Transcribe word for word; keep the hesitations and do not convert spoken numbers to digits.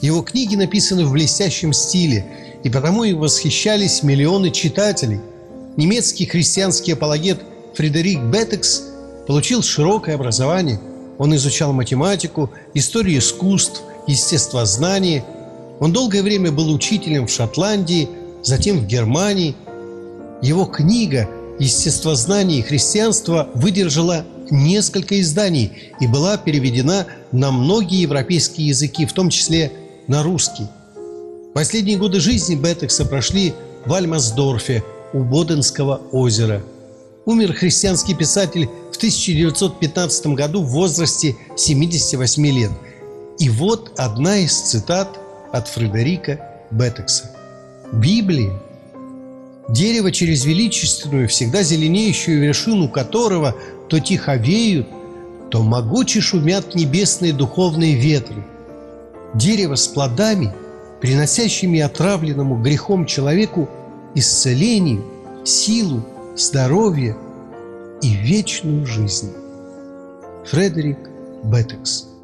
Его книги написаны в блестящем стиле, и потому и восхищались миллионы читателей. Немецкий христианский апологет Фредерик Беттекс получил широкое образование. Он изучал математику, историю искусств, естествознание. Он долгое время был учителем в Шотландии, затем в Германии. Его книга «Естествознание и христианство» выдержала несколько изданий и была переведена на многие европейские языки, в том числе на русский. Последние годы жизни Беттекса прошли в Альмасдорфе у Боденского озера. Умер христианский писатель в тысяча девятьсот пятнадцатом году в возрасте семидесяти восьми лет. И вот одна из цитат от Фредерика Беттекса. «Библия – дерево через величественную, всегда зеленеющую вершину которого то тихо веют, то могуче шумят небесные духовные ветры. Дерево с плодами, приносящими отравленному грехом человеку исцеление, силу, здоровье и вечную жизнь». Фредерик Беттекс.